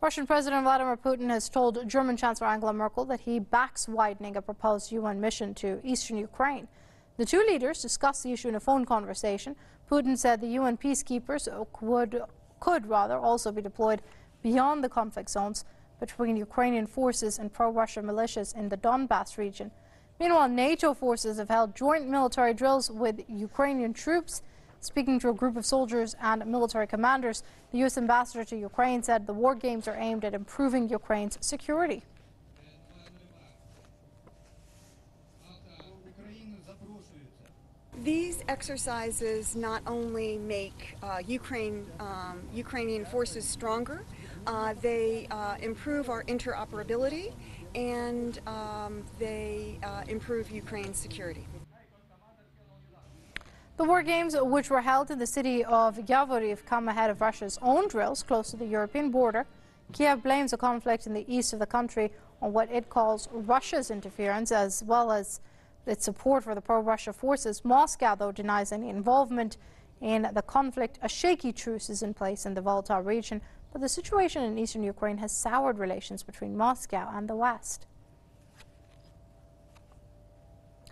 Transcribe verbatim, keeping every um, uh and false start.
Russian President Vladimir Putin has told German Chancellor Angela Merkel that he backs widening a proposed U N mission to eastern Ukraine. The two leaders discussed the issue in a phone conversation. Putin said the U N peacekeepers would, could rather also be deployed beyond the conflict zones between Ukrainian forces and pro-Russian militias in the Donbass region. Meanwhile, NATO forces have held joint military drills with Ukrainian troops. Speaking to a group of soldiers and military commanders, the U S ambassador to Ukraine said the war games are aimed at improving Ukraine's security. These exercises not only make uh, Ukraine, um, Ukrainian forces stronger, uh, they uh, improve our interoperability, and um, they uh, improve Ukraine's security. The war games, which were held in the city of Yavoriv, come ahead of Russia's own drills close to the European border. Kiev blames the conflict in the east of the country on what it calls Russia's interference, as well as its support for the pro-Russia forces. Moscow, though, denies any involvement in the conflict. A shaky truce is in place in the volatile region, but the situation in eastern Ukraine has soured relations between Moscow and the West.